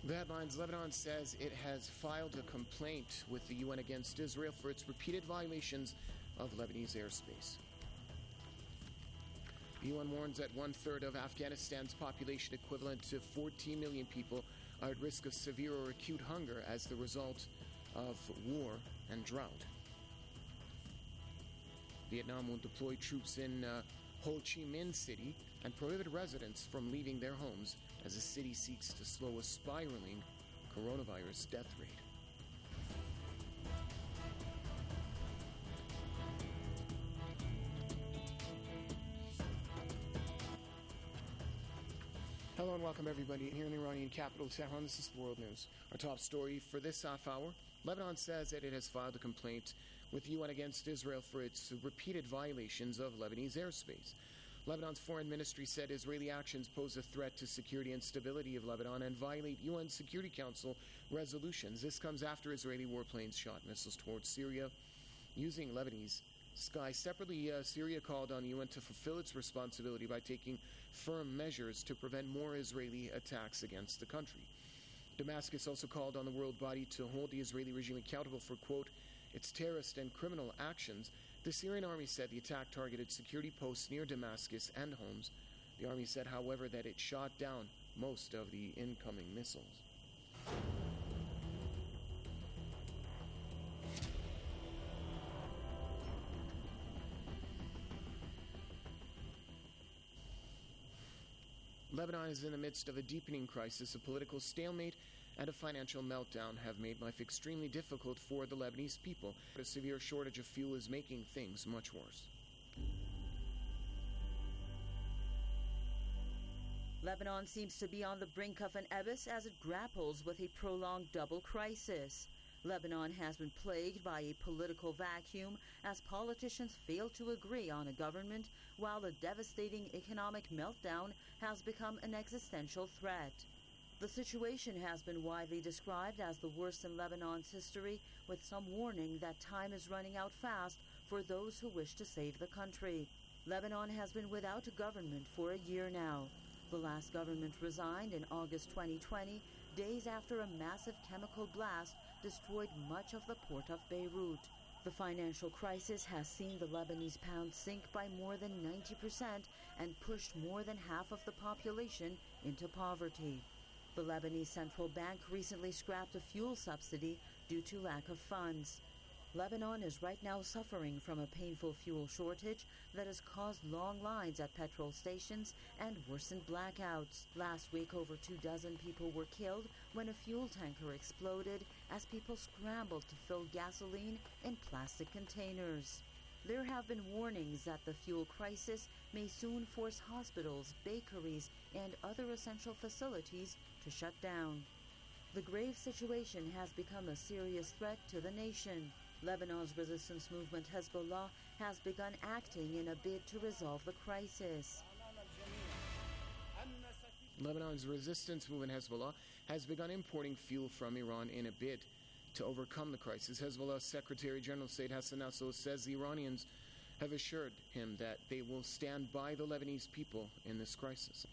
The headlines: Lebanon says it has filed a complaint with the UN against Israel for its repeated violations of Lebanese airspace. The UN warns that one-third of Afghanistan's population, equivalent to 14 million people, are at risk of severe or acute hunger as the result of war and drought. Vietnam will deploy troops in Ho Chi Minh City and prohibit residents from leaving their homes as the city seeks to slow a spiraling coronavirus death rate. Hello and welcome everybody here in the Iranian capital, Tehran. This is World News. Our top story for this half hour: Lebanon says that it has filed a complaint with the UN against Israel for its repeated violations of Lebanese airspace. Lebanon's foreign ministry said Israeli actions pose a threat to security and stability of Lebanon and violate UN Security Council resolutions. This comes after Israeli warplanes shot missiles towards Syria using Lebanese sky. Separately, Syria called on the UN to fulfill its responsibility by taking firm measures to prevent more Israeli attacks against the country. Damascus also called on the world body to hold the Israeli regime accountable for, quote, its terrorist and criminal actions. The Syrian army said the attack targeted security posts near Damascus and homes. The army said, however, that it shot down most of the incoming missiles. Lebanon is in the midst of a deepening crisis. A political stalemate and a financial meltdown have made life extremely difficult for the Lebanese people. A severe shortage of fuel is making things much worse. Lebanon seems to be on the brink of an abyss as it grapples with a prolonged double crisis. Lebanon has been plagued by a political vacuum as politicians fail to agree on a government, while a devastating economic meltdown has become an existential threat. The situation has been widely described as the worst in Lebanon's history, with some warning that time is running out fast for those who wish to save the country. Lebanon has been without a government for a year now. The last government resigned in August 2020, days after a massive chemical blast destroyed much of the port of Beirut. The financial crisis has seen the Lebanese pound sink by more than 90% and pushed more than half of the population into poverty. The Lebanese Central Bank recently scrapped a fuel subsidy due to lack of funds. Lebanon is right now suffering from a painful fuel shortage that has caused long lines at petrol stations and worsened blackouts. Last week, over 24 people were killed when a fuel tanker exploded as people scrambled to fill gasoline in plastic containers. There have been warnings that the fuel crisis may soon force hospitals, bakeries, and other essential facilities to shut down. The grave situation has become a serious threat to the nation. Lebanon's resistance movement Hezbollah has begun acting in a bid to resolve the crisis. Lebanon's resistance movement Hezbollah has begun importing fuel from Iran in a bid to overcome the crisis. Hezbollah's Secretary General Said Hassan Nasrallah says the Iranians have assured him that they will stand by the Lebanese people in this crisis.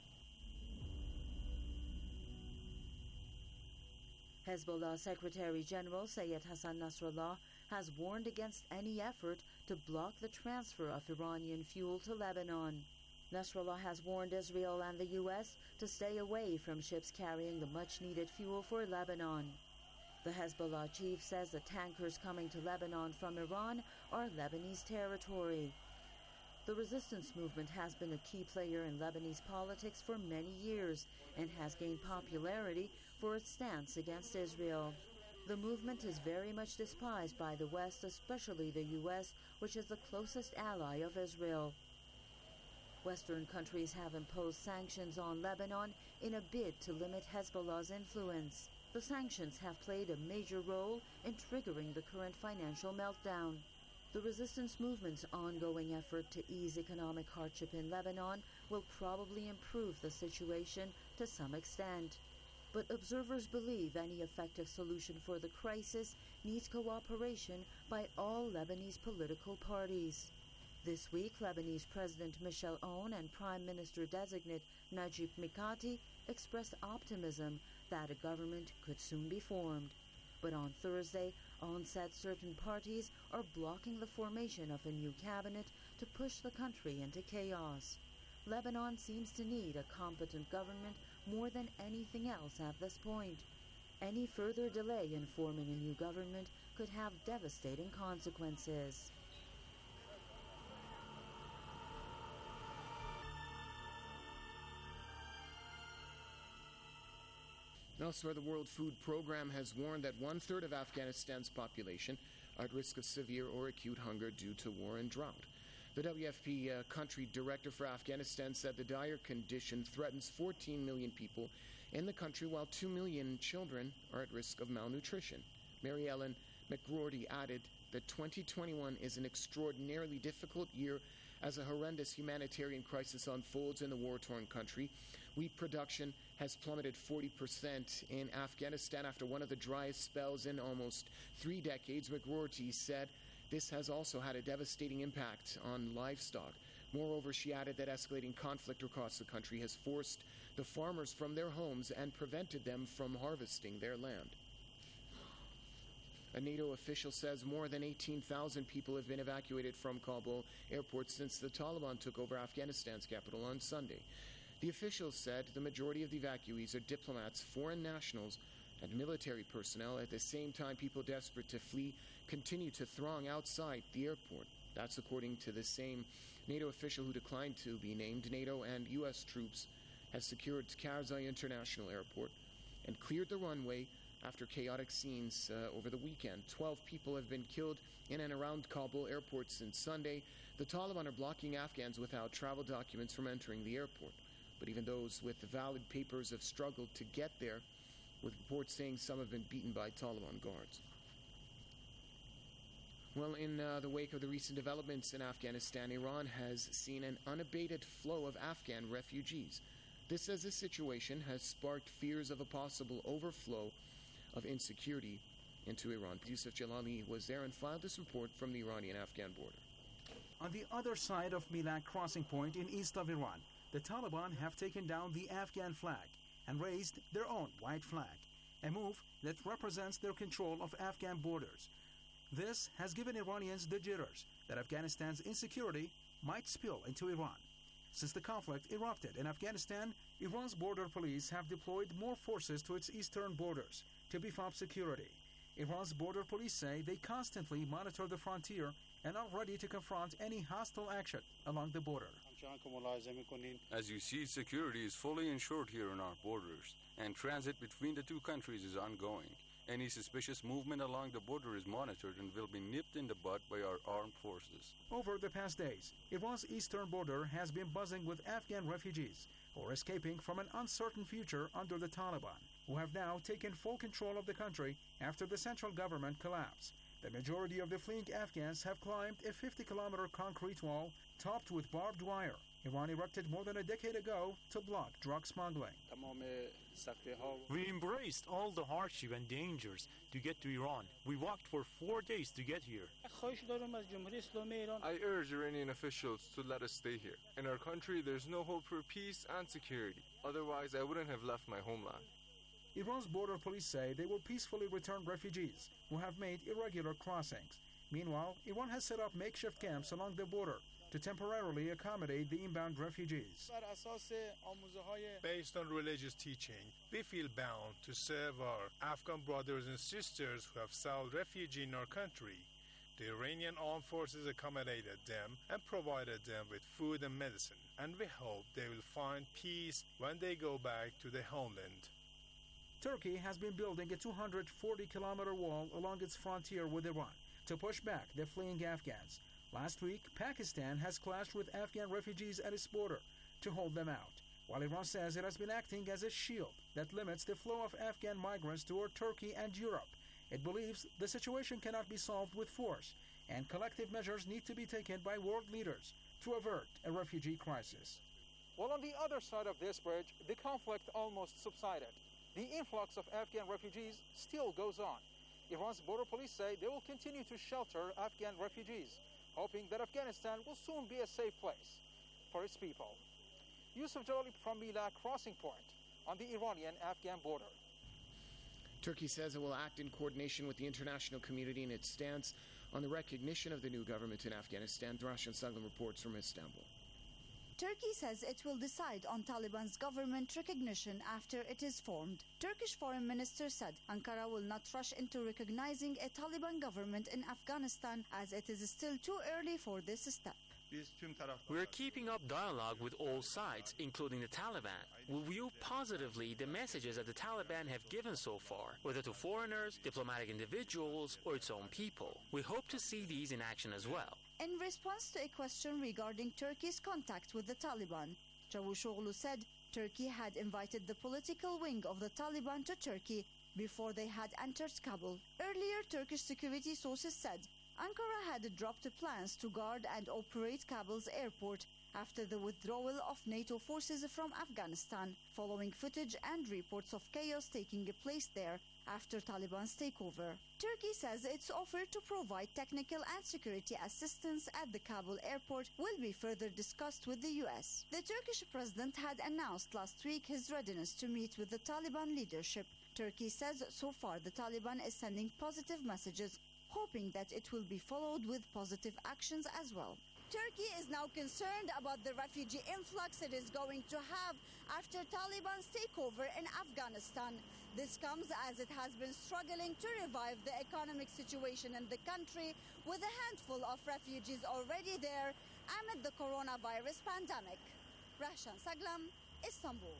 Hezbollah Secretary General Sayed Hassan Nasrallah has warned against any effort to block the transfer of Iranian fuel to Lebanon. Nasrallah has warned Israel and the U.S. to stay away from ships carrying the much-needed fuel for Lebanon. The Hezbollah chief says the tankers coming to Lebanon from Iran are Lebanese territory. The resistance movement has been a key player in Lebanese politics for many years and has gained popularity for its stance against Israel. The movement is very much despised by the West, especially the U.S., which is the closest ally of Israel. Western countries have imposed sanctions on Lebanon in a bid to limit Hezbollah's influence. The sanctions have played a major role in triggering the current financial meltdown. The resistance movement's ongoing effort to ease economic hardship in Lebanon will probably improve the situation to some extent. But observers believe any effective solution for the crisis needs cooperation by all Lebanese political parties. This week, Lebanese President Michel Aoun and Prime Minister-designate Najib Mikati expressed optimism that a government could soon be formed. But on Thursday, Aoun said certain parties are blocking the formation of a new cabinet to push the country into chaos. Lebanon seems to need a competent government more than anything else at this point. Any further delay in forming a new government could have devastating consequences. Elsewhere, the World Food Program has warned that one-third of Afghanistan's population are at risk of severe or acute hunger due to war and drought. The WFP country director for Afghanistan said the dire condition threatens 14 million people in the country, while 2 million children are at risk of malnutrition. Mary Ellen McGroarty added that 2021 is an extraordinarily difficult year as a horrendous humanitarian crisis unfolds in the war-torn country. Wheat production has plummeted 40% in Afghanistan after one of the driest spells in almost 3 decades. McGroarty said this has also had a devastating impact on livestock. Moreover, she added that escalating conflict across the country has forced the farmers from their homes and prevented them from harvesting their land. A NATO official says more than 18,000 people have been evacuated from Kabul airport since the Taliban took over Afghanistan's capital on Sunday. The official said the majority of the evacuees are diplomats, foreign nationals, and military personnel. At the same time, people desperate to flee continue to throng outside the airport. That's according to the same NATO official who declined to be named. NATO and U.S. troops have secured Karzai International Airport and cleared the runway after chaotic scenes over the weekend. 12 people have been killed in and around Kabul airport since Sunday. The Taliban are blocking Afghans without travel documents from entering the airport. But even those with valid papers have struggled to get there, with reports saying some have been beaten by Taliban guards. Well, in the wake of the recent developments in Afghanistan, Iran has seen an unabated flow of Afghan refugees. This as this situation has sparked fears of a possible overflow of insecurity into Iran. Yusuf Jalali was there and filed this report from the Iranian-Afghan border. On the other side of Milak crossing point in east of Iran, the Taliban have taken down the Afghan flag and raised their own white flag, a move that represents their control of Afghan borders. This has given Iranians the jitters that Afghanistan's insecurity might spill into Iran. Since the conflict erupted in Afghanistan, Iran's border police have deployed more forces to its eastern borders to beef up security. Iran's border police say they constantly monitor the frontier and are ready to confront any hostile action along the border. As you see, security is fully ensured here on our borders, and transit between the two countries is ongoing. Any suspicious movement along the border is monitored and will be nipped in the bud by our armed forces. Over the past days, Iran's eastern border has been buzzing with Afghan refugees who are escaping from an uncertain future under the Taliban, who have now taken full control of the country after the central government collapse. The majority of the fleeing Afghans have climbed a 50-kilometer concrete wall topped with barbed wire. Iran erected more than a decade ago to block drug smuggling. We embraced all the hardship and dangers to get to Iran. We walked for 4 days to get here. I urge Iranian officials to let us stay here. In our country, there's no hope for peace and security. Otherwise, I wouldn't have left my homeland. Iran's border police say they will peacefully return refugees who have made irregular crossings. Meanwhile, Iran has set up makeshift camps along the border to temporarily accommodate the inbound refugees. Based on religious teaching, we feel bound to serve our Afghan brothers and sisters who have sought refuge in our country. The Iranian armed forces accommodated them and provided them with food and medicine, and we hope they will find peace when they go back to their homeland. Turkey has been building a 240-kilometer wall along its frontier with Iran to push back the fleeing Afghans. Last week, Pakistan has clashed with Afghan refugees at its border to hold them out, while Iran says it has been acting as a shield that limits the flow of Afghan migrants toward Turkey and Europe. It believes the situation cannot be solved with force, and collective measures need to be taken by world leaders to avert a refugee crisis. Well, on the other side of this bridge, the conflict almost subsided. The influx of Afghan refugees still goes on. Iran's border police say they will continue to shelter Afghan refugees. hoping that Afghanistan will soon be a safe place for its people. Yusuf Jalali from Mila Crossing Point on the Iranian-Afghan border. Turkey says it will act in coordination with the international community in its stance on the recognition of the new government in Afghanistan. Rashan Saglam reports from Istanbul. Turkey says it will decide on Taliban's government recognition after it is formed. Turkish Foreign Minister said Ankara will not rush into recognizing a Taliban government in Afghanistan as it is still too early for this step. We are keeping up dialogue with all sides, including the Taliban. We view positively the messages that the Taliban have given so far, whether to foreigners, diplomatic individuals, or its own people. We hope to see these in action as well. In response to a question regarding Turkey's contact with the Taliban, Çavuşoğlu said Turkey had invited the political wing of the Taliban to Turkey before they had entered Kabul. Earlier, Turkish security sources said Ankara had dropped plans to guard and operate Kabul's airport after the withdrawal of NATO forces from Afghanistan, following footage and reports of chaos taking place there after Taliban's takeover. Turkey says its offer to provide technical and security assistance at the Kabul airport will be further discussed with the US. The Turkish president had announced last week his readiness to meet with the Taliban leadership. Turkey says so far the Taliban is sending positive messages, hoping that it will be followed with positive actions as well. Turkey is now concerned about the refugee influx it is going to have after Taliban's takeover in Afghanistan. This comes as it has been struggling to revive the economic situation in the country, with a handful of refugees already there amid the coronavirus pandemic. Rashan Saglam, Istanbul.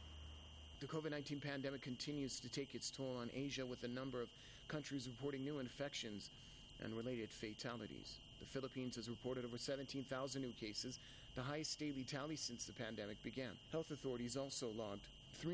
The COVID-19 pandemic continues to take its toll on Asia, with a number of countries reporting new infections and related fatalities. The Philippines has reported over 17,000 new cases, the highest daily tally since the pandemic began. Health authorities also logged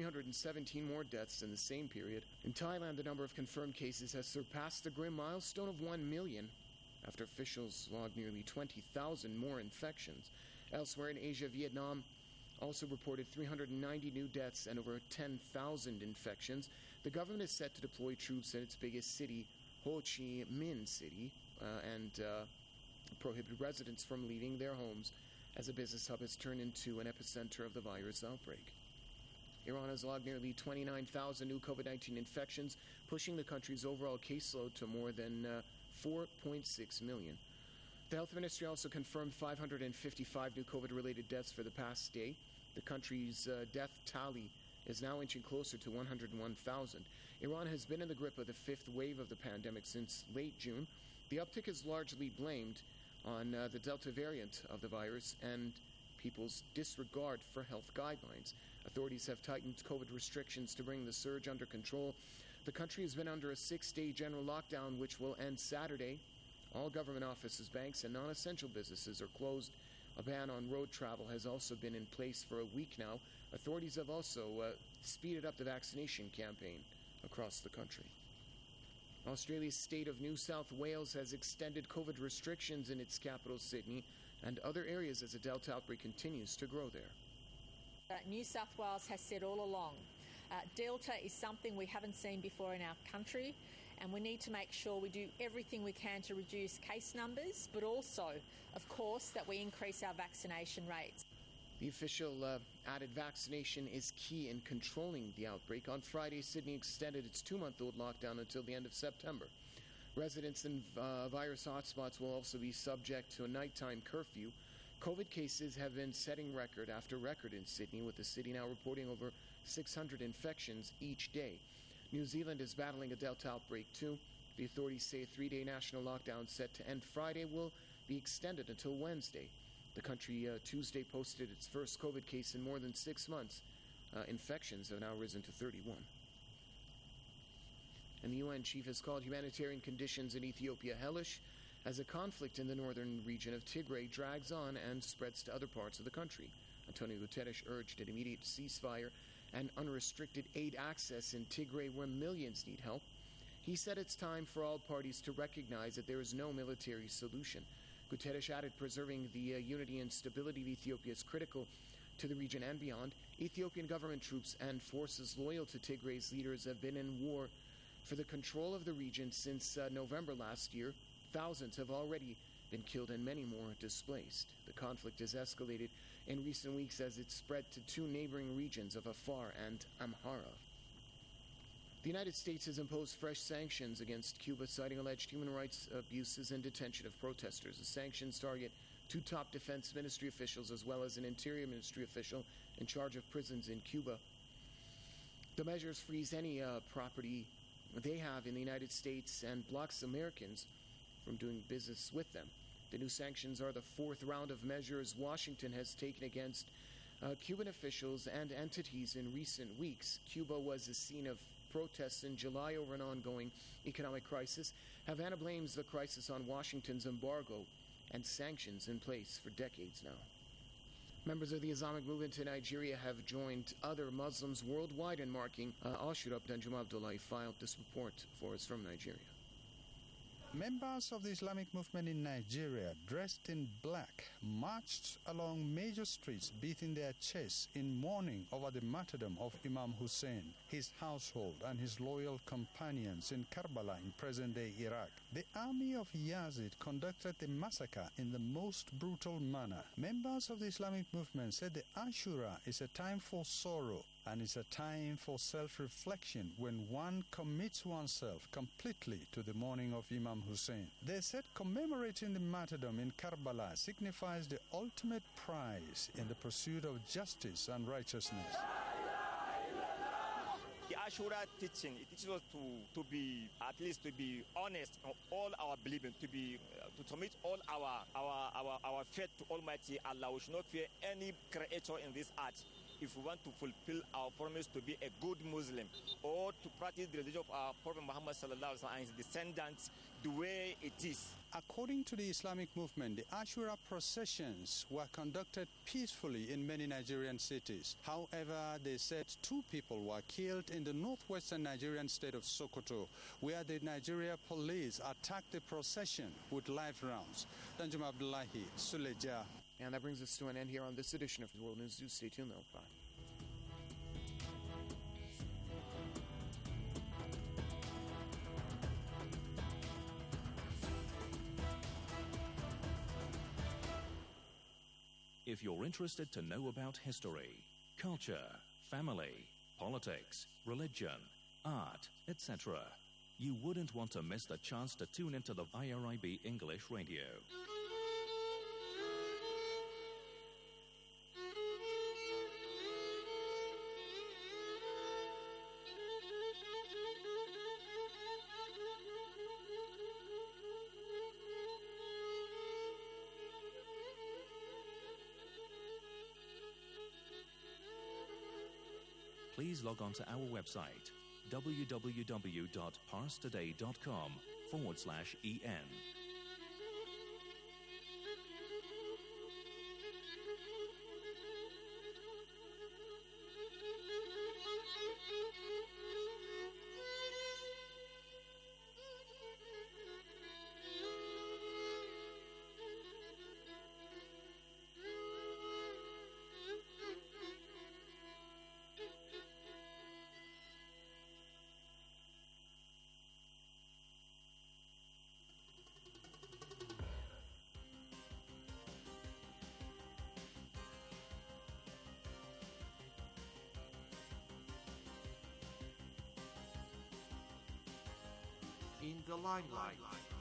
317 more deaths in the same period. In Thailand, the number of confirmed cases has surpassed the grim milestone of 1 million after officials logged nearly 20,000 more infections. Elsewhere in Asia, Vietnam also reported 390 new deaths and over 10,000 infections. The government is set to deploy troops in its biggest city, Ho Chi Minh City, and prohibit residents from leaving their homes as a business hub has turned into an epicenter of the virus outbreak. Iran has logged nearly 29,000 new COVID-19 infections, pushing the country's overall caseload to more than 4.6 million. The health ministry also confirmed 555 new COVID-related deaths for the past day. The country's death tally is now inching closer to 101,000. Iran has been in the grip of the fifth wave of the pandemic since late June. The uptick is largely blamed on the Delta variant of the virus and people's disregard for health guidelines. Authorities have tightened COVID restrictions to bring the surge under control. The country has been under a 6-day general lockdown, which will end Saturday. All government offices, banks, and non-essential businesses are closed. A ban on road travel has also been in place for a week now. Authorities have also speeded up the vaccination campaign across the country. Australia's state of New South Wales has extended COVID restrictions in its capital, Sydney, and other areas as the Delta outbreak continues to grow there. New South Wales has said all along, Delta is something we haven't seen before in our country, and we need to make sure we do everything we can to reduce case numbers, but also, of course, that we increase our vaccination rates. The official added vaccination is key in controlling the outbreak. On Friday, Sydney extended its 2-month-old lockdown until the end of September. Residents in virus hotspots will also be subject to a nighttime curfew. COVID cases have been setting record after record in Sydney, with the city now reporting over 600 infections each day. New Zealand is battling a Delta outbreak too. The authorities say a 3-day national lockdown set to end Friday will be extended until Wednesday. The country Tuesday posted its first COVID case in more than 6 months. Infections have now risen to 31. And the UN chief has called humanitarian conditions in Ethiopia hellish as a conflict in the northern region of Tigray drags on and spreads to other parts of the country. Antonio Guterres urged an immediate ceasefire and unrestricted aid access in Tigray, where millions need help. He said it's time for all parties to recognize that there is no military solution. Guterres added preserving the unity and stability of Ethiopia is critical to the region and beyond. Ethiopian government troops and forces loyal to Tigray's leaders have been in war for the control of the region since November last year. Thousands have already been killed and many more displaced. The conflict has escalated in recent weeks as it spread to two neighboring regions of Afar and Amhara. The United States has imposed fresh sanctions against Cuba, citing alleged human rights abuses and detention of protesters. The sanctions target two top defense ministry officials as well as an interior ministry official in charge of prisons in Cuba. The measures freeze any property they have in the United States and blocks Americans from doing business with them. The new sanctions are the fourth round of measures Washington has taken against Cuban officials and entities in recent weeks. Cuba was the scene of protests in July over an ongoing economic crisis. Havana blames the crisis on Washington's embargo and sanctions in place for decades now. Members of the Islamic movement in Nigeria have joined other Muslims worldwide in marking Ashura. Danjuma Abdullahi filed this report for us from Nigeria. Members of the Islamic movement in Nigeria, dressed in black, marched along major streets beating their chests in mourning over the martyrdom of Imam Hussein, his household and his loyal companions in Karbala in present-day Iraq. The army of Yazid conducted the massacre in the most brutal manner. Members of the Islamic movement said the Ashura is a time for sorrow and it's a time for self-reflection when one commits oneself completely to the mourning of Imam Hussein. They said commemorating the martyrdom in Karbala signifies the ultimate prize in the pursuit of justice and righteousness. The Ashura teaching, it teaches us to be, at least to be honest in all our believing, to submit all our faith to Almighty Allah. We should not fear any creator in this earth. If we want to fulfill our promise to be a good Muslim or to practice the religion of our Prophet Muhammad sallallahu alaihi wasallam and his descendants the way it is. According to the Islamic movement, the Ashura processions were conducted peacefully in many Nigerian cities. However, they said 2 people were killed in the northwestern Nigerian state of Sokoto, where the Nigeria police attacked the procession with live rounds. Danjuma Abdullahi, Suleja. And that brings us to an end here on this edition of World News. Do stay tuned, though. Bye. If you're interested to know about history, culture, family, politics, religion, art, etc., you wouldn't want to miss the chance to tune into the IRIB English Radio. Please log on to our website, www.parstoday.com/en. In the limelight.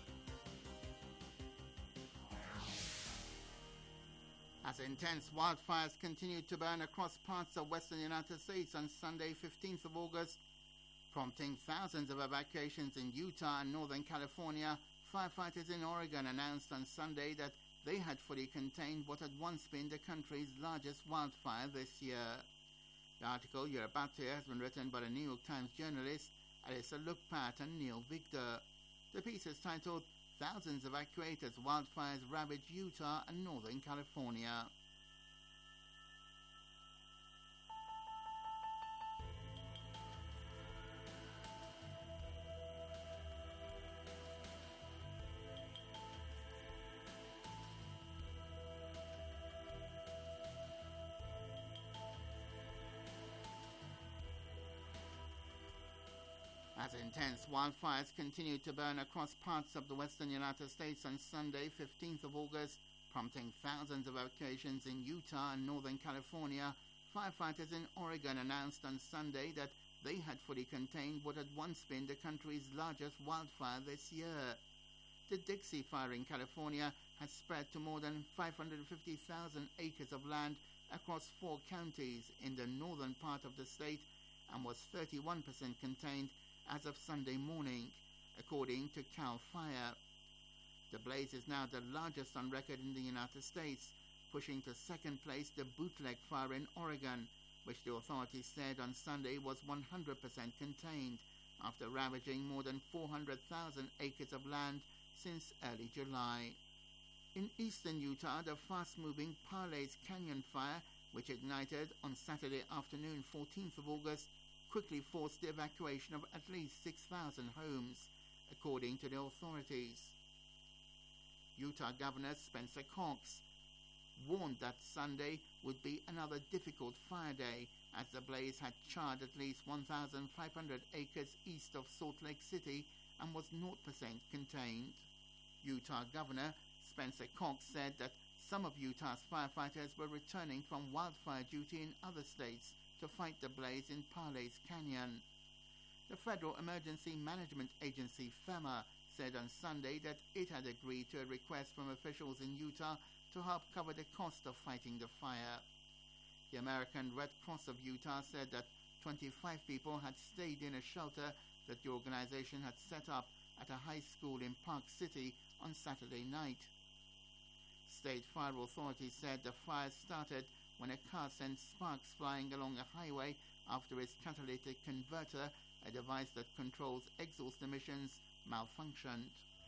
As intense wildfires continued to burn across parts of western United States on Sunday, 15th of August, prompting thousands of evacuations in Utah and Northern California, firefighters in Oregon announced on Sunday that they had fully contained what had once been the country's largest wildfire this year. The article you're about to hear has been written by the New York Times journalist Alyssa Lookpat and Neil Victor. The piece is titled Thousands Evacuated as Wildfires Ravage Utah and Northern California. As Intense wildfires continued to burn across parts of the western United States on Sunday, 15th of August, prompting thousands of evacuations in Utah and Northern California. Firefighters in Oregon announced on Sunday that they had fully contained what had once been the country's largest wildfire this year. The Dixie Fire in California has spread to more than 550,000 acres of land across 4 counties in the northern part of the state and was 31% contained as of Sunday morning, according to CAL FIRE. The blaze is now the largest on record in the United States, pushing to second place the Bootleg Fire in Oregon, which the authorities said on Sunday was 100% contained after ravaging more than 400,000 acres of land since early July. In eastern Utah, the fast-moving Parley's Canyon Fire, which ignited on Saturday afternoon, 14th of August, quickly forced the evacuation of at least 6,000 homes, according to the authorities. Utah Governor Spencer Cox warned that Sunday would be another difficult fire day as the blaze had charred at least 1,500 acres east of Salt Lake City and was 0% contained. Utah Governor Spencer Cox said that some of Utah's firefighters were returning from wildfire duty in other states to fight the blaze in Parley's Canyon. The Federal Emergency Management Agency, FEMA, said on Sunday that it had agreed to a request from officials in Utah to help cover the cost of fighting the fire. The American Red Cross of Utah said that 25 people had stayed in a shelter that the organization had set up at a high school in Park City on Saturday night. State fire authorities said the fire started when a car sent sparks flying along a highway after its catalytic converter, a device that controls exhaust emissions, malfunctioned.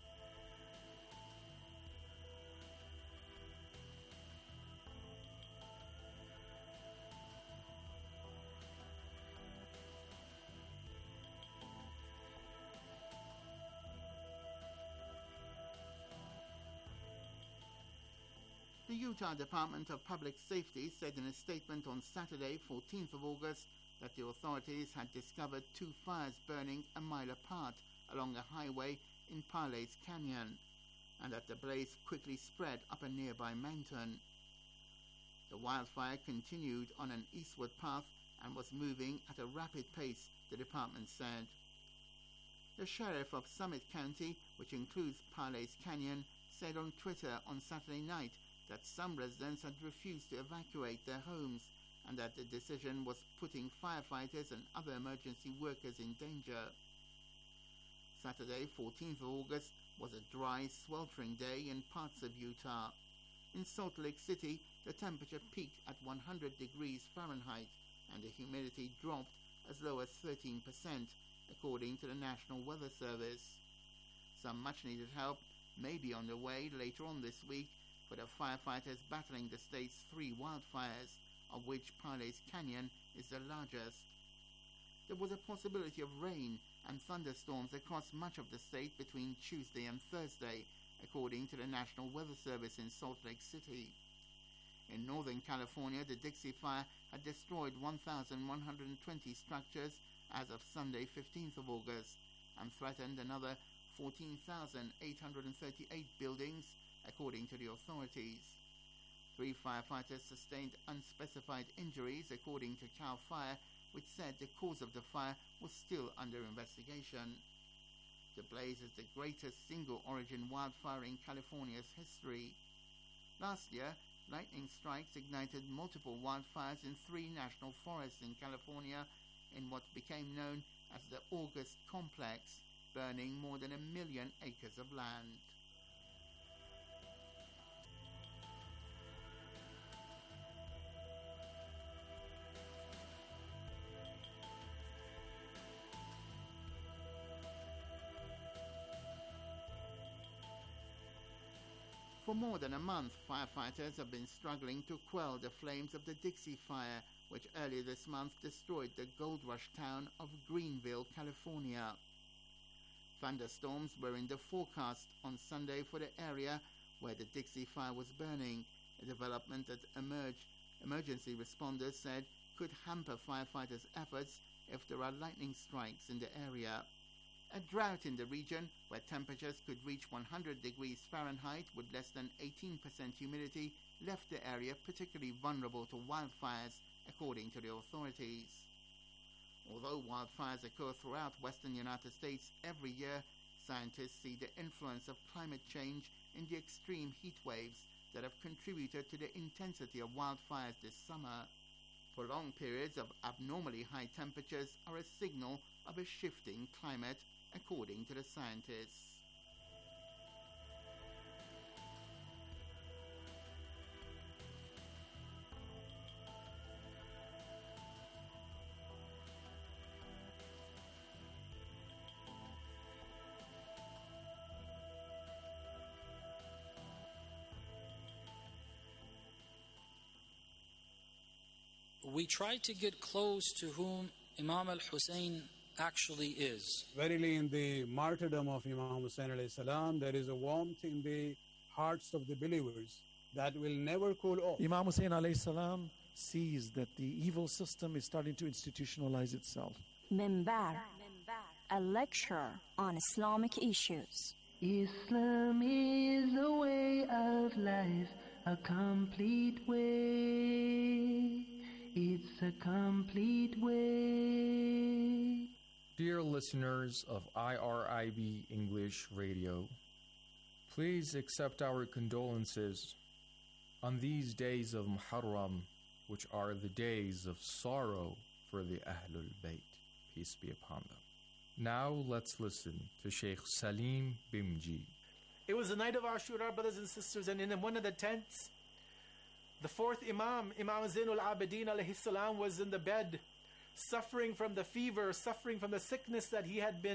The Utah Department of Public Safety said in a statement on Saturday, 14th of August, that the authorities had discovered 2 fires burning a mile apart along a highway in Parley's Canyon, and that the blaze quickly spread up a nearby mountain. The wildfire continued on an eastward path and was moving at a rapid pace, the department said. The sheriff of Summit County, which includes Parley's Canyon, said on Twitter on Saturday night that some residents had refused to evacuate their homes and that the decision was putting firefighters and other emergency workers in danger. Saturday, 14th of August, was a dry, sweltering day in parts of Utah. In Salt Lake City, the temperature peaked at 100 degrees Fahrenheit and the humidity dropped as low as 13%, according to the National Weather Service. Some much-needed help may be on the way later on this week for the firefighters battling the state's 3 wildfires, of which Parley's Canyon is the largest. There was a possibility of rain and thunderstorms across much of the state between Tuesday and Thursday, according to the National Weather Service in Salt Lake City. In Northern California, the Dixie Fire had destroyed 1,120 structures as of Sunday, 15th of August, and threatened another 14,838 buildings, according to the authorities. 3 firefighters sustained unspecified injuries, according to CAL FIRE, which said the cause of the fire was still under investigation. The blaze is the greatest single-origin wildfire in California's history. Last year, lightning strikes ignited multiple wildfires in 3 national forests in California in what became known as the August Complex, burning more than 1 million acres of land. For more than a month, firefighters have been struggling to quell the flames of the Dixie Fire, which earlier this month destroyed the gold rush town of Greenville, California. Thunderstorms were in the forecast on Sunday for the area where the Dixie Fire was burning, a development that emergency responders said could hamper firefighters' efforts if there are lightning strikes in the area. A drought in the region, where temperatures could reach 100 degrees Fahrenheit with less than 18% humidity, left the area particularly vulnerable to wildfires, according to the authorities. Although wildfires occur throughout western United States every year, scientists see the influence of climate change in the extreme heat waves that have contributed to the intensity of wildfires this summer. Prolonged periods of abnormally high temperatures are a signal of a shifting climate, according to the scientists. We try to get close to whom Imam al-Hussein actually is. Verily, in the martyrdom of Imam Hussein alayhi salam, there is a warmth in the hearts of the believers that will never cool off. Imam Hussein alayhi salam sees that the evil system is starting to institutionalize itself. Minbar, a lecture on Islamic issues. Islam is a way of life, a complete way. It's a complete way. Dear listeners of IRIB English Radio, please accept our condolences on these days of Muharram, which are the days of sorrow for the Ahlul Bayt, peace be upon them. Now let's listen to Sheikh Salim Bimji. It was the night of Ashura, brothers and sisters, and in one of the tents, the fourth Imam, Imam Zainul Abidin alayhi salam, was in the bed, suffering from the fever, suffering from the sickness that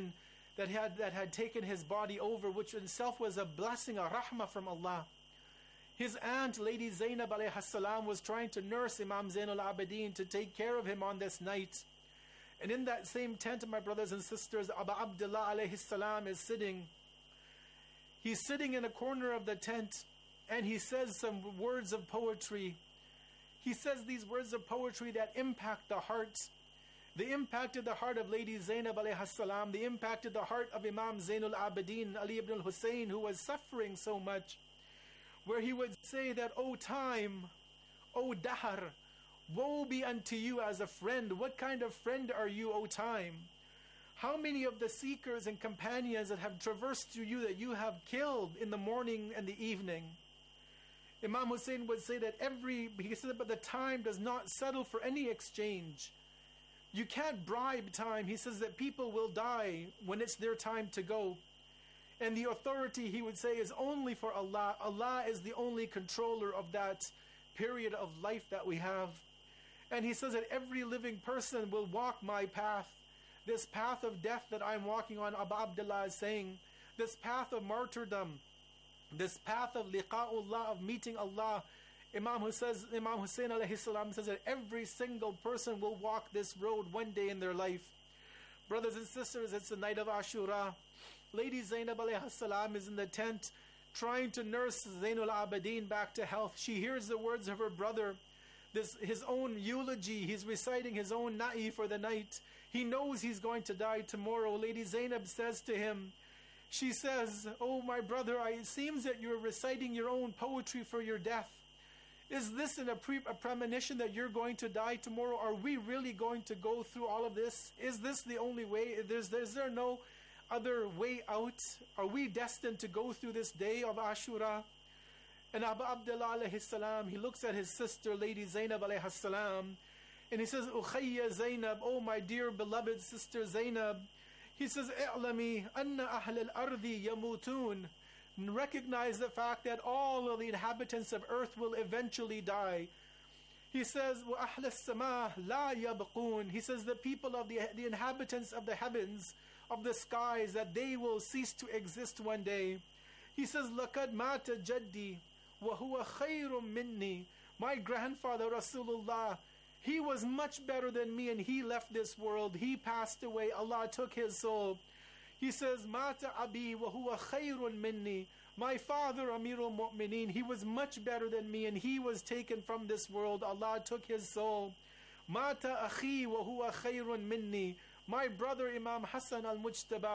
had taken his body over, which in itself was a blessing, a rahmah from Allah. His aunt, Lady Zainab alayhi salam, was trying to nurse Imam Zainul Abidin to take care of him on this night. And in that same tent, my brothers and sisters, Abu Abdullah alayhi salam is sitting. He's sitting in a corner of the tent, and he says some words of poetry. He says these words of poetry that impact the heart. They impacted the heart of Lady Zainab alayhi salam. They impacted the heart of Imam Zainul Abidin, Ali ibn al-Hussein, who was suffering so much. Where he would say that, O time, O dahr, woe be unto you as a friend. What kind of friend are you, O time? How many of the seekers and companions that have traversed through you that you have killed in the morning and the evening? Imam Hussein would say that he said, but the time does not settle for any exchange. You can't bribe time. He says that people will die when it's their time to go. And the authority, he would say, is only for Allah. Allah is the only controller of that period of life that we have. And he says that every living person will walk my path. This path of death that I'm walking on, Abu Abdullah is saying, this path of martyrdom, this path of liqa'ullah, of meeting Allah. Imam Hussein alayhi salam says that every single person will walk this road one day in their life. Brothers and sisters, it's the night of Ashura. Lady Zainab alayhi salam is in the tent trying to nurse Zainul Abidin back to health. She hears the words of her brother, his own eulogy. He's reciting his own na'i for the night. He knows he's going to die tomorrow. Lady Zainab says to him, she says, oh my brother, it seems that you're reciting your own poetry for your death. Is this a premonition that you're going to die tomorrow? Are we really going to go through all of this? Is this the only way? Is there no other way out? Are we destined to go through this day of Ashura? And Abu Abdullah alayhi salam, he looks at his sister, Lady Zainab alayhi salam, and he says, Ukhayya Zainab, oh my dear beloved sister Zainab. He says, I'lami anna ahl al-ardi yamutun. Recognize the fact that all of the inhabitants of earth will eventually die. He says, وَأَحْلَ السَّمَاءِ لَا يَبْقُونَ. He says the people of the inhabitants of the heavens, of the skies, that they will cease to exist one day. He says, لَقَدْ مَاتَ جَدِّي وَهُوَ خَيْرٌ مِنِّي. My grandfather Rasulullah, he was much better than me, and he left this world. He passed away. Allah took his soul. He says, Mata abi wa huwa khayrun minni. My father, Amirul Mu'mineen, he was much better than me, and he was taken from this world. Allah took his soul. Mata akhi wa huwa khayrun minni. My brother, Imam Hassan al-Mujtaba,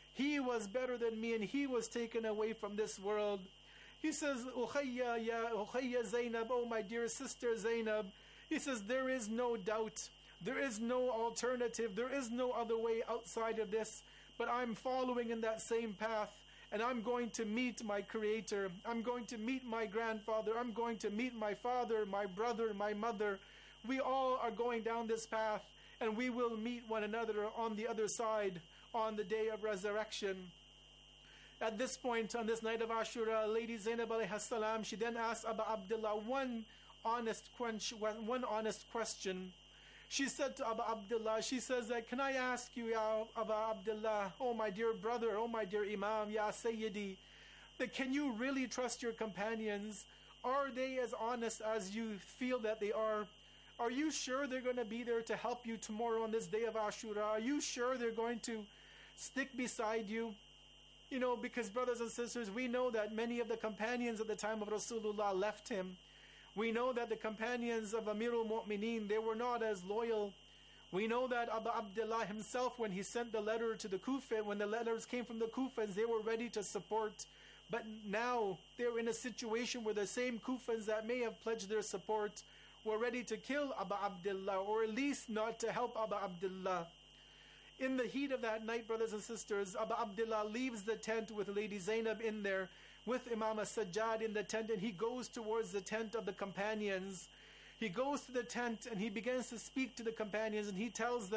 He was better than me and he was taken away from this world. He says, Ukhayya, ya Ukhayya Zainab, oh my dear sister Zainab. He says, there is no doubt. There is no alternative. There is no other way outside of this. But I'm following in that same path. And I'm going to meet my Creator. I'm going to meet my grandfather. I'm going to meet my father, my brother, my mother. We all are going down this path. And we will meet one another on the other side on the day of resurrection. At this point, on this night of Ashura, Lady Zainab alayhi salam, she then asked Abu Abdullah one honest question. She said to Abu Abdullah, she says that, can I ask you, Ya Abu Abdullah, oh my dear brother, oh my dear Imam, Ya Sayyidi, that can you really trust your companions? Are they as honest as you feel that they are? Are you sure they're going to be there to help you tomorrow on this day of Ashura? Are you sure they're going to stick beside you? You know, because brothers and sisters, we know that many of the companions at the time of Rasulullah left him. We know that the companions of Amirul Mu'mineen, they were not as loyal. We know that Abu Abdullah himself, when he sent the letter to the Kufa, when the letters came from the Kufans, they were ready to support. But now they're in a situation where the same Kufans that may have pledged their support were ready to kill Abu Abdullah, or at least not to help Abu Abdullah. In the heat of that night, brothers and sisters, Abu Abdullah leaves the tent with Lady Zainab in there, with Imam as-Sajjad in the tent, and he goes towards the tent of the companions. He goes to the tent and he begins to speak to the companions, and he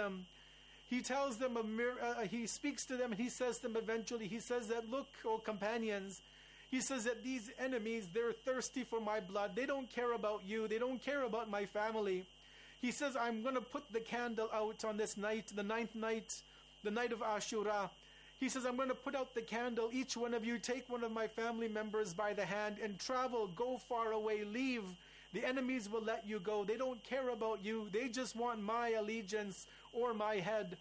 speaks to them and he says to them eventually, he says that, look, O companions, he says that these enemies, they're thirsty for my blood. They don't care about you. They don't care about my family. He says, I'm going to put the candle out on this night, the 9th night, the night of Ashura. He says, I'm going to put out the candle. Each one of you take one of my family members by the hand and travel, go far away, leave. The enemies will let you go. They don't care about you. They just want my allegiance or my head.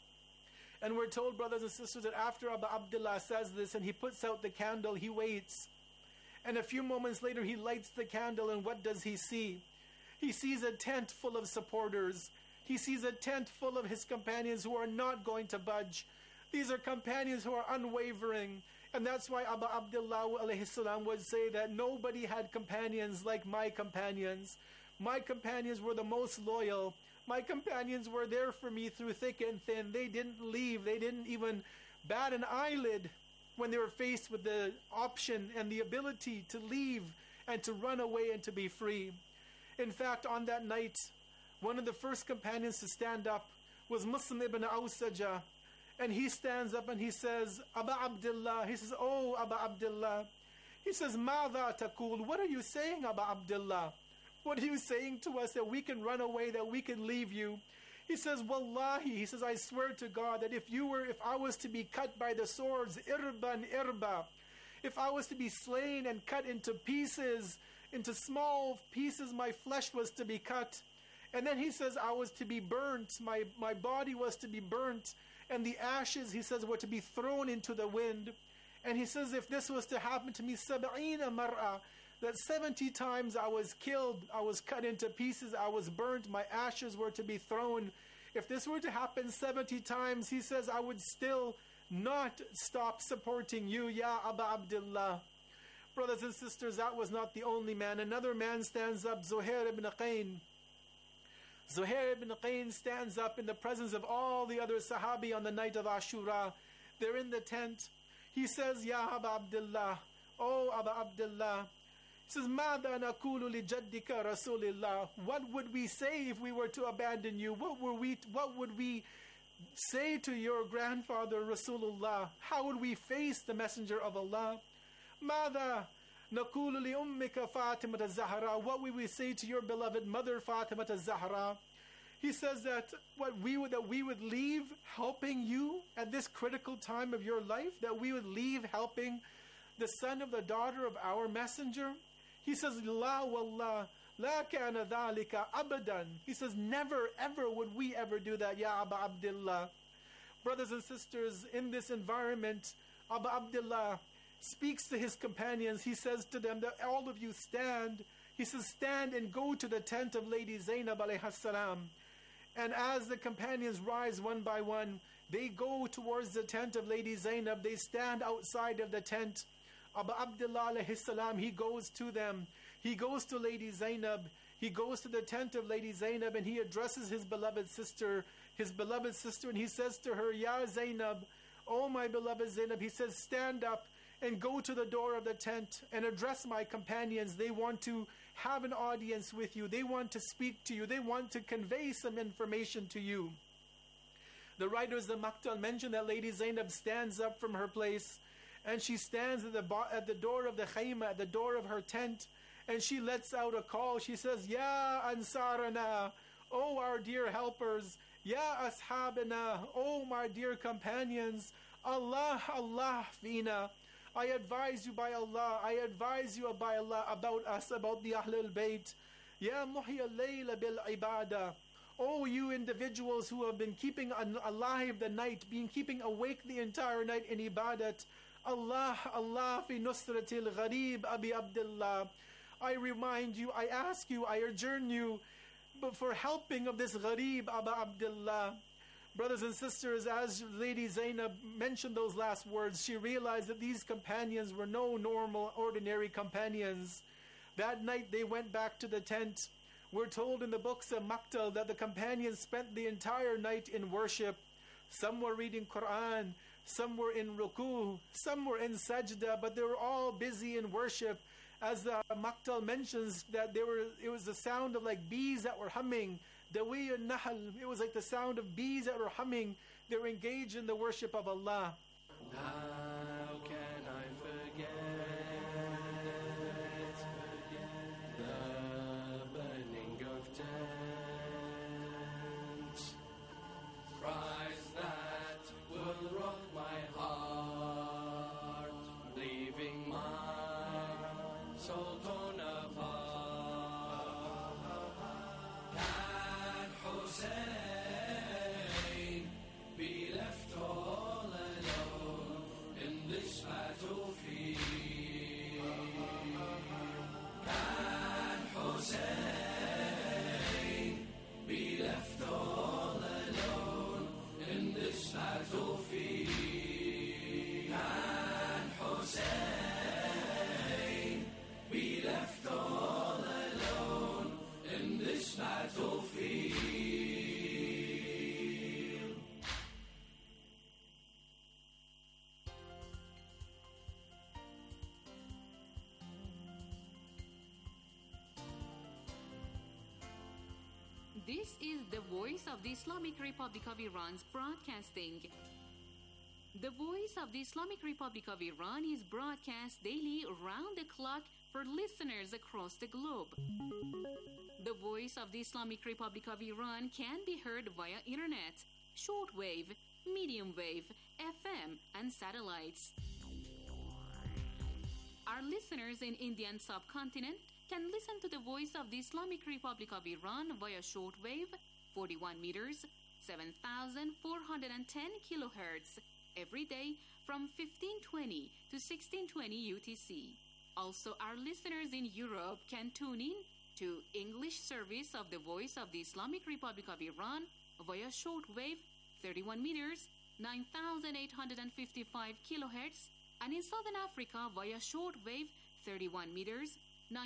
And we're told, brothers and sisters, that after Abu Abdullah says this and he puts out the candle, he waits. And a few moments later, he lights the candle, and what does he see? He sees a tent full of supporters. He sees a tent full of his companions who are not going to budge. These are companions who are unwavering. And that's why Abu Abdullah alayhi salam would say that nobody had companions like my companions. My companions were the most loyal. My companions were there for me through thick and thin. They didn't leave. They didn't even bat an eyelid when they were faced with the option and the ability to leave and to run away and to be free. In fact, on that night, one of the first companions to stand up was Muslim ibn Awsaja. And he stands up and he says, Abu Abdullah, he says, oh, Abu Abdullah. He says, Mādhā taqūl, what are you saying, Abu Abdullah? What are you saying to us that we can run away, that we can leave you? He says, Wallahi, he says, I swear to God that if I was to be cut by the swords, irban irba, if I was to be slain and cut into pieces, into small pieces, my flesh was to be cut. And then he says, I was to be burnt, my body was to be burnt, and the ashes, he says, were to be thrown into the wind. And he says, if this was to happen to me, 70 mar'a, that 70 times I was killed, I was cut into pieces, I was burnt, my ashes were to be thrown. If this were to happen 70 times, he says, I would still not stop supporting you, Ya Abu Abdullah. Brothers and sisters, that was not the only man. Another man stands up, Zuhair ibn Qayn. Zuhair ibn Qayn stands up in the presence of all the other Sahabi on the night of Ashura. They're in the tent. He says, Ya Abu Abdullah, oh Abu Abdullah. He says, Mādhā naqūlu li jaddika Rasulillah. What would we say if we were to abandon you? What would we say to your grandfather Rasulullah? How would we face the Messenger of Allah? Mādhā naqūlu li ummika Fātimah az-Zahra. What would we say to your beloved mother Fātimah az-Zahra? He says that we would leave helping you at this critical time of your life, that we would leave helping the son of the daughter of our messenger. He says, La wallah, la kana dhalika abadan. He says, never ever would we ever do that, Ya Abu Abdullah. Brothers and sisters, in this environment, Abu Abdullah speaks to his companions. He says to them that all of you stand. He says, stand and go to the tent of Lady Zainab alayhi salam. And as the companions rise one by one, they go towards the tent of Lady Zainab. They stand outside of the tent. Abu Abdullah alayhi salam, he goes to them. He goes to Lady Zainab. He goes to the tent of Lady Zainab and he addresses his beloved sister, and he says to her, Ya Zainab, oh my beloved Zainab, he says, stand up and go to the door of the tent and address my companions. They want to have an audience with you. They want to speak to you. They want to convey some information to you. The writers of Maqtal mention that Lady Zainab stands up from her place and she stands at the door of the khayma, at the door of her tent, and she lets out a call. She says, Ya Ansarana, oh our dear helpers, Ya Ashabana, oh my dear companions, Allah, Allah fina. I advise you by Allah, about us, about the Ahlul Bayt. Ya Muhya Layla bil Ibadah. Oh, you individuals who have been keeping alive the night, been keeping awake the entire night in ibadat. Allah, Allah fi nusratil gharib Abi Abdullah. I remind you, I ask you, I adjourn you, but for helping of this gharib Abu Abdullah. Brothers and sisters, as Lady Zainab mentioned those last words, she realized that these companions were no normal, ordinary companions. That night they went back to the tent. We're told in the books of Maqtal that the companions spent the entire night in worship. Some were reading Quran, some were in ruku, some were in sajda, but they were all busy in worship. As the Maqtal mentions that it was the sound of like bees that were humming. Dawi al-Nahl, it was like the sound of bees that were humming. They were engaged in the worship of Allah. How can I forget the burning of tents? Cries that will rock my heart, leaving my soul torn apart. Hussein, be left all alone in this battlefield. Can Hussein be left all alone in this battlefield? Can Hussein be left all alone in this battlefield? This is the Voice of the Islamic Republic of Iran's broadcasting. The Voice of the Islamic Republic of Iran is broadcast daily around the clock for listeners across the globe. The Voice of the Islamic Republic of Iran can be heard via internet, shortwave, medium wave, FM, and satellites. Our listeners in Indian subcontinent can listen to the Voice of the Islamic Republic of Iran via shortwave, 41 meters, 7,410 kilohertz, every day from 1520 to 1620 UTC. Also, our listeners in Europe can tune in to English service of the Voice of the Islamic Republic of Iran via shortwave, 31 meters, 9,855 kilohertz, and in Southern Africa via shortwave, 31 meters,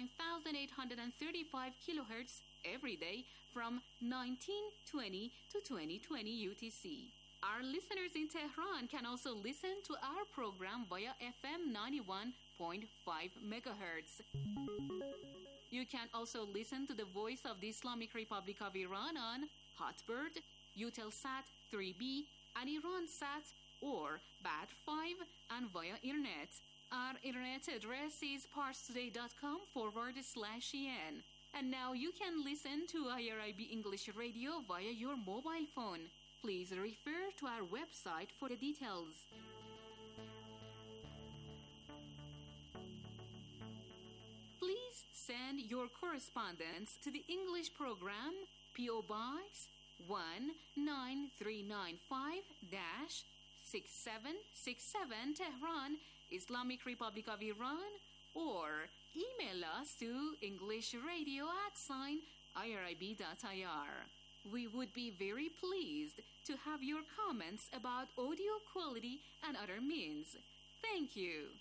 9,835 kilohertz every day from 1920 to 2020 UTC. Our listeners in Tehran can also listen to our program via FM 91.5 megahertz. You can also listen to the Voice of the Islamic Republic of Iran on Hotbird, Eutelsat 3B, and IranSat or BAT5 and via internet. Our internet address is parstoday.com/en. And now you can listen to IRIB English Radio via your mobile phone. Please refer to our website for the details. Please send your correspondence to the English program, P.O. Box 19395-6767 Tehran, Islamic Republic of Iran, or email us to englishradio@irib.ir. We would be very pleased to have your comments about audio quality and other means. Thank you.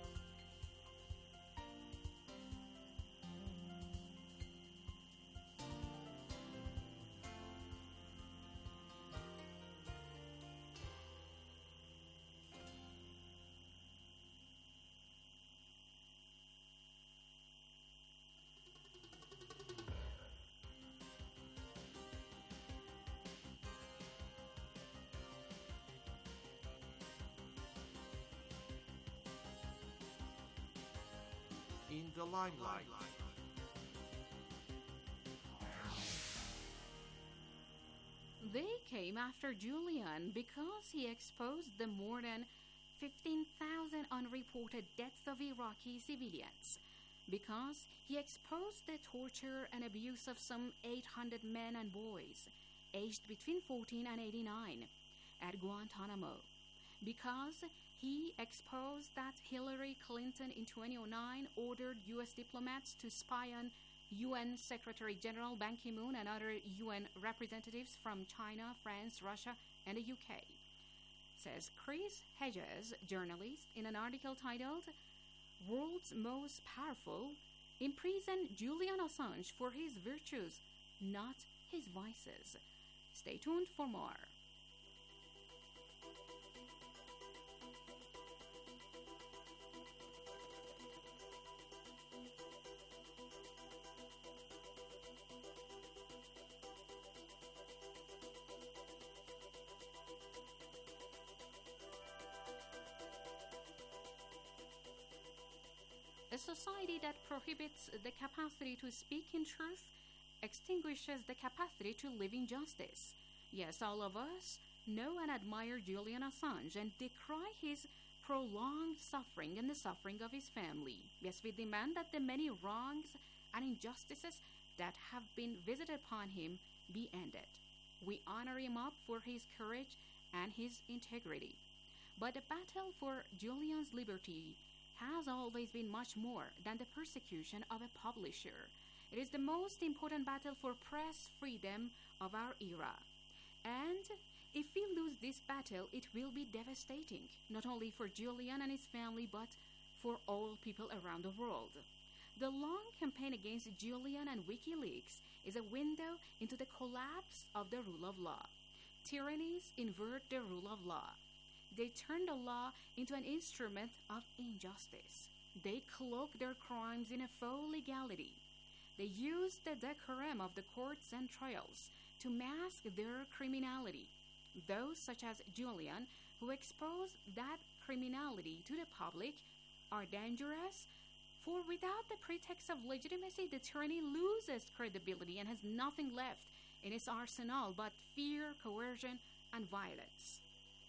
In the limelight. They came after Julian because he exposed the more than 15,000 unreported deaths of Iraqi civilians, because he exposed the torture and abuse of some 800 men and boys aged between 14 and 89 at Guantanamo, because he exposed that Hillary Clinton in 2009 ordered U.S. diplomats to spy on UN Secretary General Ban Ki-moon and other UN representatives from China, France, Russia, and the UK, says Chris Hedges, journalist, in an article titled "World's Most Powerful Imprison Julian Assange for His Virtues, Not His Vices." Stay tuned for more. A society that prohibits the capacity to speak in truth extinguishes the capacity to live in justice. Yes, all of us know and admire Julian Assange and decry his prolonged suffering and the suffering of his family. Yes, we demand that the many wrongs and injustices that have been visited upon him be ended. We honor him up for his courage and his integrity. But the battle for Julian's liberty has always been much more than the persecution of a publisher. It is the most important battle for press freedom of our era. And if we lose this battle, it will be devastating, not only for Julian and his family, but for all people around the world. The long campaign against Julian and WikiLeaks is a window into the collapse of the rule of law. Tyrannies invert the rule of law. They turn the law into an instrument of injustice. They cloak their crimes in a faux legality. They use the decorum of the courts and trials to mask their criminality. Those such as Julian, who expose that criminality to the public, are dangerous, for without the pretext of legitimacy, the tyranny loses credibility and has nothing left in its arsenal but fear, coercion, and violence.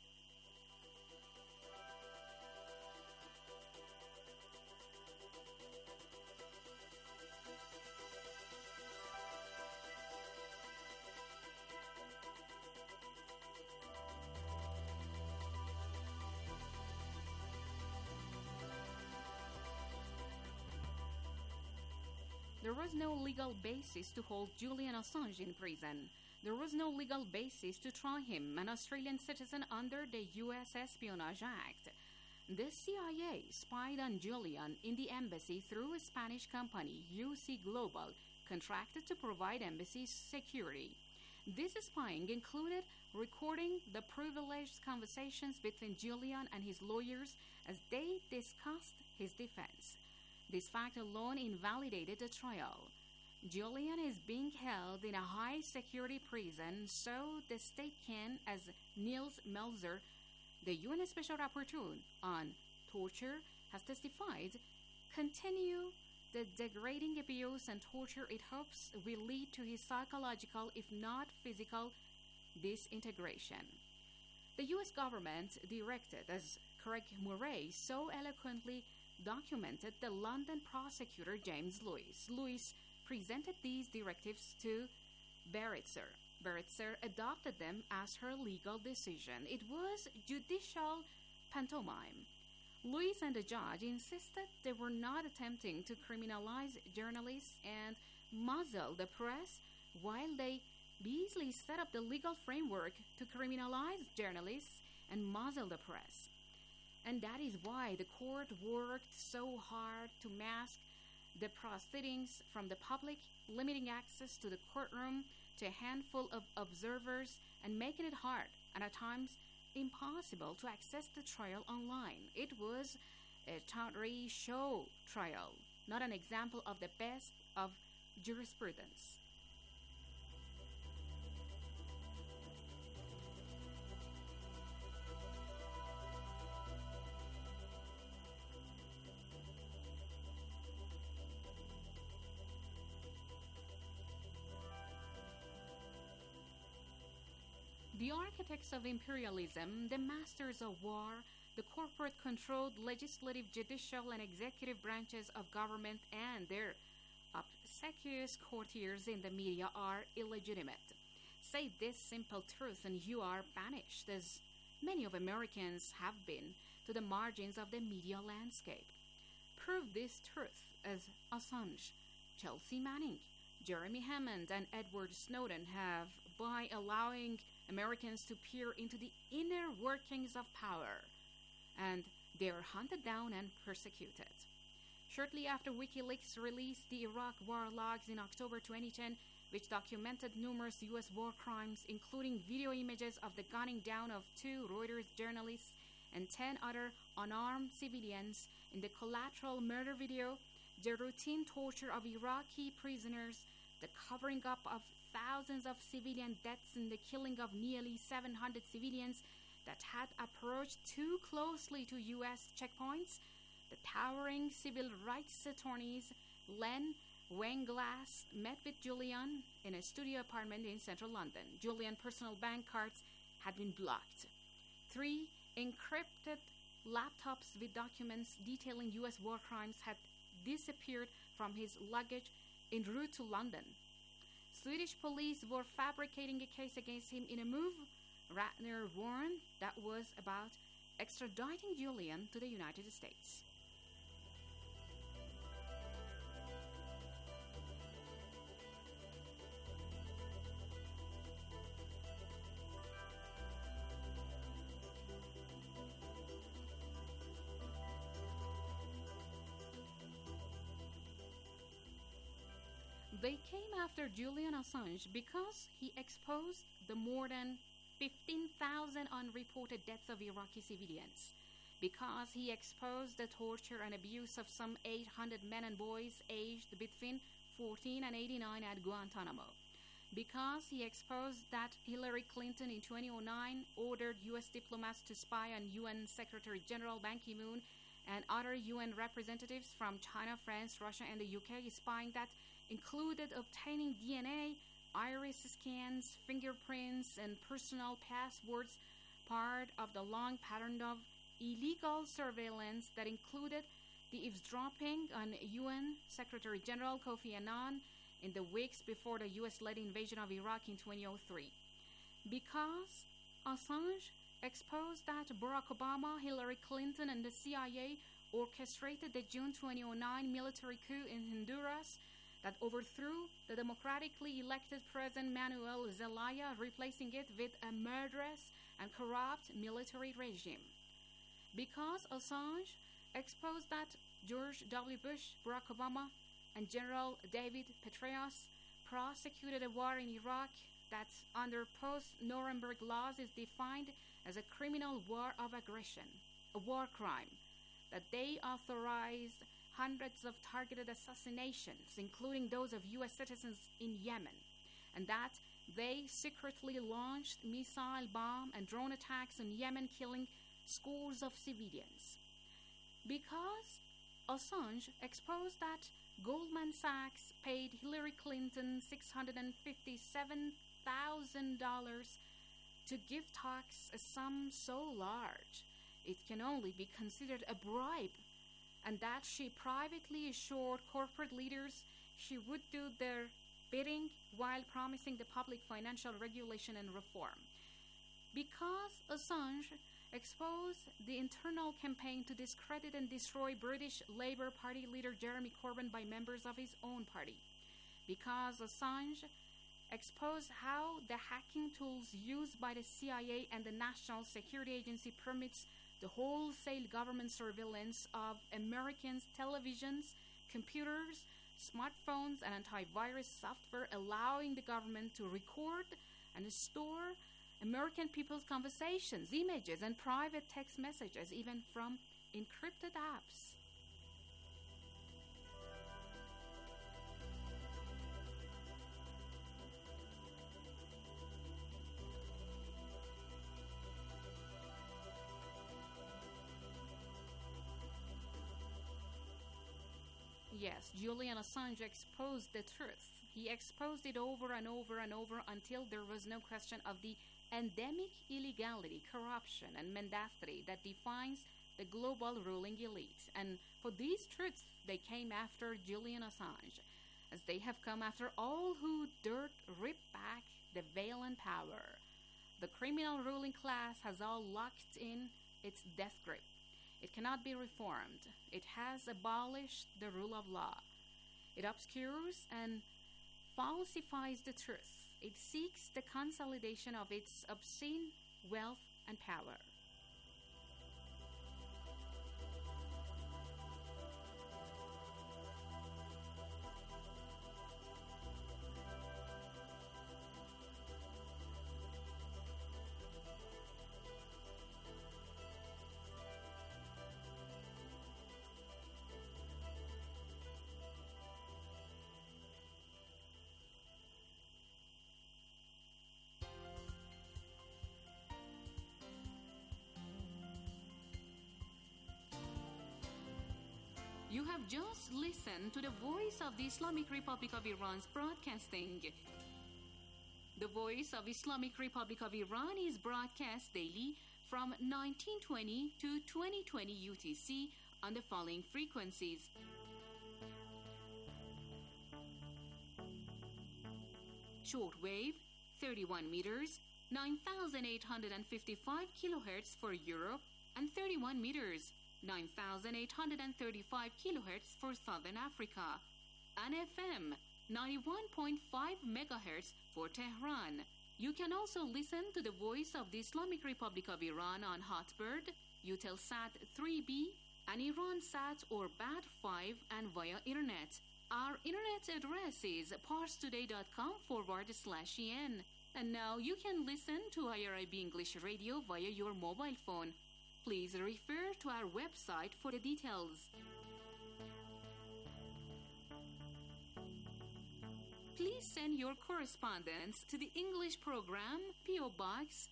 There was no legal basis to hold Julian Assange in prison. There was no legal basis to try him, an Australian citizen, under the U.S. Espionage Act. The CIA spied on Julian in the embassy through a Spanish company, UC Global, contracted to provide embassy security. This spying included recording the privileged conversations between Julian and his lawyers as they discussed his defense. This fact alone invalidated the trial. Julian is being held in a high-security prison, so the state can, as Niels Melzer, the UN Special Rapporteur on Torture, has testified, continue the degrading abuse and torture it hopes will lead to his psychological, if not physical, disintegration. The U.S. government directed, as Craig Murray so eloquently documented, the London prosecutor James Lewis. Lewis presented these directives to Beretzer. Beretzer adopted them as her legal decision. It was judicial pantomime. Lewis and the judge insisted they were not attempting to criminalize journalists and muzzle the press while they Beasley set up the legal framework to criminalize journalists and muzzle the press. And that is why the court worked so hard to mask the proceedings from the public, limiting access to the courtroom to a handful of observers and making it hard and at times impossible to access the trial online. It was a tawdry show trial, not an example of the best of jurisprudence. The architects of imperialism, the masters of war, the corporate-controlled legislative, judicial, and executive branches of government and their obsequious courtiers in the media are illegitimate. Say this simple truth and you are banished, as many of Americans have been, to the margins of the media landscape. Prove this truth as Assange, Chelsea Manning, Jeremy Hammond, and Edward Snowden have by allowing Americans to peer into the inner workings of power, and they are hunted down and persecuted. Shortly after WikiLeaks released the Iraq war logs in October 2010, which documented numerous U.S. war crimes, including video images of the gunning down of 2 Reuters journalists and 10 other unarmed civilians in the collateral murder video, the routine torture of Iraqi prisoners, the covering up of thousands of civilian deaths and the killing of nearly 700 civilians that had approached too closely to U.S. checkpoints, the towering civil rights attorneys Len Weinglass met with Julian in a studio apartment in central London. Julian's personal bank cards had been blocked. 3 encrypted laptops with documents detailing U.S. war crimes had disappeared from his luggage en route to London. Swedish police were fabricating a case against him in a move Ratner warned that was about extraditing Julian to the United States. They came after Julian Assange because he exposed the more than 15,000 unreported deaths of Iraqi civilians, because he exposed the torture and abuse of some 800 men and boys aged between 14 and 89 at Guantanamo, because he exposed that Hillary Clinton in 2009 ordered U.S. diplomats to spy on UN Secretary General Ban Ki-moon and other UN representatives from China, France, Russia, and the UK, spying that included obtaining DNA, iris scans, fingerprints, and personal passwords, part of the long pattern of illegal surveillance that included the eavesdropping on UN Secretary General Kofi Annan in the weeks before the U.S.-led invasion of Iraq in 2003. Because Assange exposed that Barack Obama, Hillary Clinton, and the CIA orchestrated the June 2009 military coup in Honduras that overthrew the democratically elected President Manuel Zelaya, replacing it with a murderous and corrupt military regime. Because Assange exposed that George W. Bush, Barack Obama, and General David Petraeus prosecuted a war in Iraq that under post-Nuremberg laws is defined as a criminal war of aggression, a war crime, that they authorized hundreds of targeted assassinations, including those of U.S. citizens in Yemen, and that they secretly launched missile bomb and drone attacks in Yemen, killing scores of civilians. Because Assange exposed that Goldman Sachs paid Hillary Clinton $657,000 to give talks, a sum so large it can only be considered a bribe, and that she privately assured corporate leaders she would do their bidding while promising the public financial regulation and reform. Because Assange exposed the internal campaign to discredit and destroy British Labour Party leader Jeremy Corbyn by members of his own party. Because Assange expose how the hacking tools used by the CIA and the National Security Agency permits the wholesale government surveillance of Americans' televisions, computers, smartphones, and antivirus software, allowing the government to record and store American people's conversations, images, and private text messages, even from encrypted apps. Yes, Julian Assange exposed the truth. He exposed it over and over and over until there was no question of the endemic illegality, corruption, and mendacity that defines the global ruling elite. And for these truths, they came after Julian Assange, as they have come after all who dared rip back the veil and power. The criminal ruling class has all locked in its death grip. It cannot be reformed. It has abolished the rule of law. It obscures and falsifies the truth. It seeks the consolidation of its obscene wealth and power. You have just listened to the Voice of the Islamic Republic of Iran's broadcasting. The Voice of Islamic Republic of Iran is broadcast daily from 1920 to 2020 UTC on the following frequencies: shortwave 31 meters, 9,855 kilohertz for Europe, and 31 meters, 9,835 kilohertz for Southern Africa, and FM 91.5 megahertz for Tehran. You can also listen to the Voice of the Islamic Republic of Iran on Hotbird, Eutelsat 3B, and Iransat or BAT5, and via Internet. Our Internet address is parstoday.com/en. And now you can listen to IRIB English Radio via your mobile phone. Please refer to our website for the details. Please send your correspondence to the English program, P.O. Box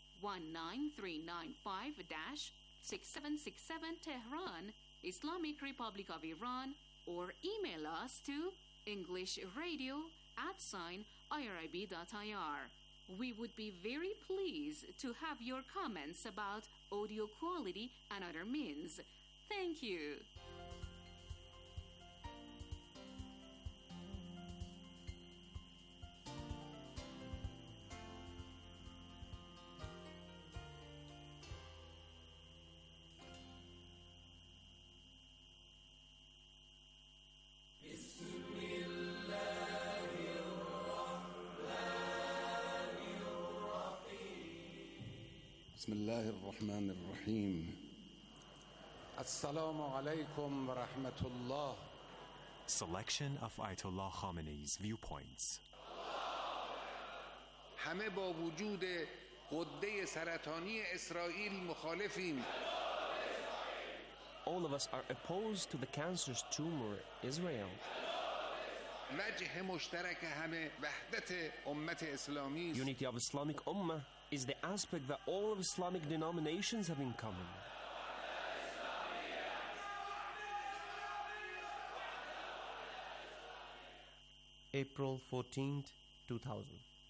19395-6767 Tehran, Islamic Republic of Iran, or email us to englishradio@irib.ir. We would be very pleased to have your comments about audio quality and other means. Thank you. بسم الله الرحمن الرحيم السلام عليكم ورحمة الله. Selection of Ayatollah Khamenei's viewpoints. همه با وجود غده سرطانی اسرائیل مخالفیم. All of us are opposed to the cancerous tumor, Israel. وجه مشترک همه وحدت امت اسلامی. Unity of Islamic Ummah is the aspect that all of Islamic denominations have in common. April 14th, 2000.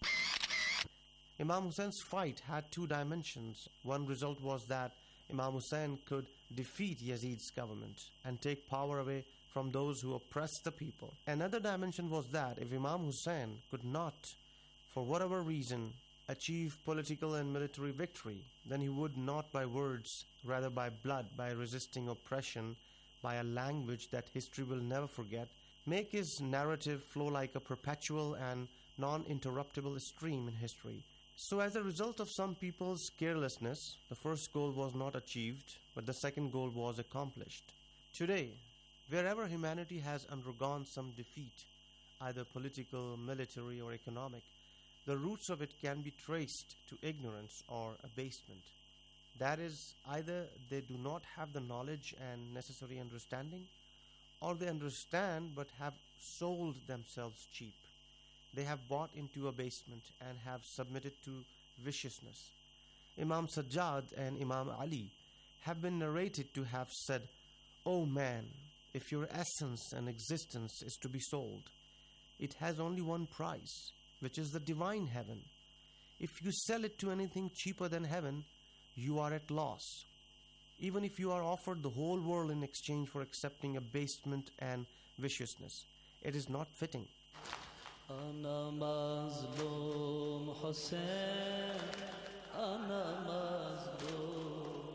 Imam Hussein's fight had two dimensions. One result was that Imam Hussein could defeat Yazid's government and take power away from those who oppressed the people. Another dimension was that if Imam Hussein could not, for whatever reason, achieve political and military victory, then he would not by words, rather by blood, by resisting oppression, by a language that history will never forget, make his narrative flow like a perpetual and non-interruptible stream in history. So as a result of some people's carelessness, the first goal was not achieved, but the second goal was accomplished. Today, wherever humanity has undergone some defeat, either political, military, or economic, the roots of it can be traced to ignorance or abasement. That is, either they do not have the knowledge and necessary understanding, or they understand but have sold themselves cheap. They have bought into abasement and have submitted to viciousness. Imam Sajjad and Imam Ali have been narrated to have said, "O man, if your essence and existence is to be sold, it has only one price, which is the divine heaven. If you sell it to anything cheaper than heaven, you are at loss. Even if you are offered the whole world in exchange for accepting abasement and viciousness, it is not fitting." أنا مظلوم حسين أنا مظلوم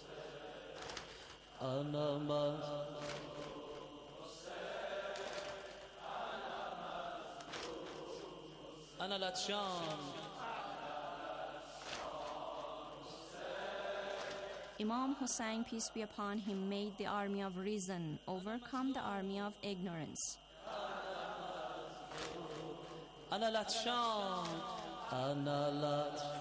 أنا مظلوم أنا لطشان. Imam Hussein, peace be upon him, made the army of reason overcome the army of ignorance. أنا لطشان أنا لطشان.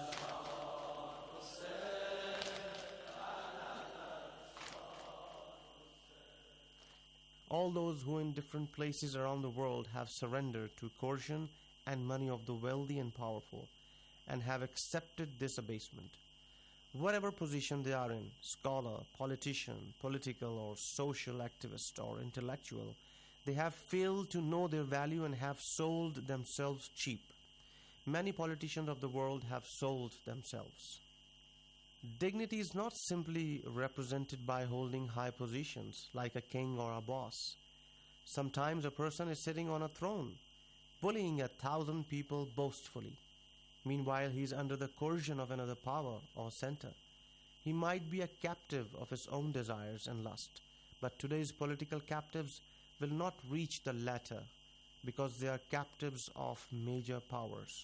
All those who in different places around the world have surrendered to coercion and money of the wealthy and powerful, and have accepted this abasement. Whatever position they are in, scholar, politician, political or social activist or intellectual, they have failed to know their value and have sold themselves cheap. Many politicians of the world have sold themselves. Dignity is not simply represented by holding high positions like a king or a boss. Sometimes a person is sitting on a throne, bullying 1,000 people boastfully. Meanwhile, he is under the coercion of another power or center. He might be a captive of his own desires and lust, but today's political captives will not reach the latter because they are captives of major powers.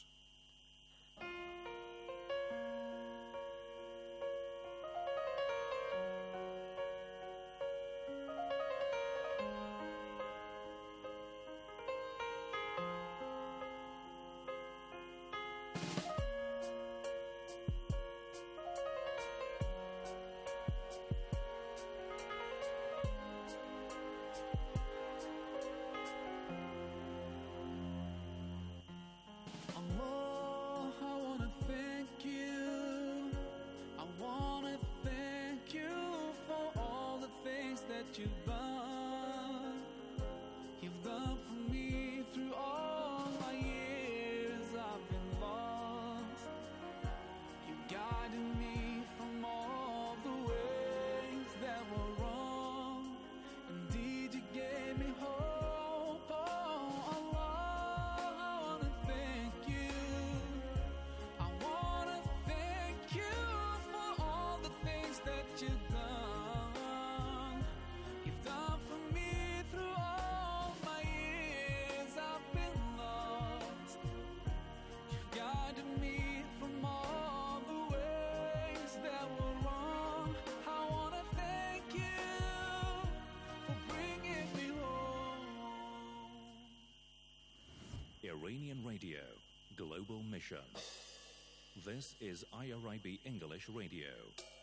You've done for me through all my years. I've been lost. You guided me from all the ways that were wrong. Indeed, you gave me hope. Oh, Allah, I wanna thank you. I wanna thank you for all the things that you've done. Done for me through all my years. I've been lost. You guided me from all the ways that were wrong. I wanna thank you for bringing me home. Iranian Radio, Global Mission. This is IRIB English Radio.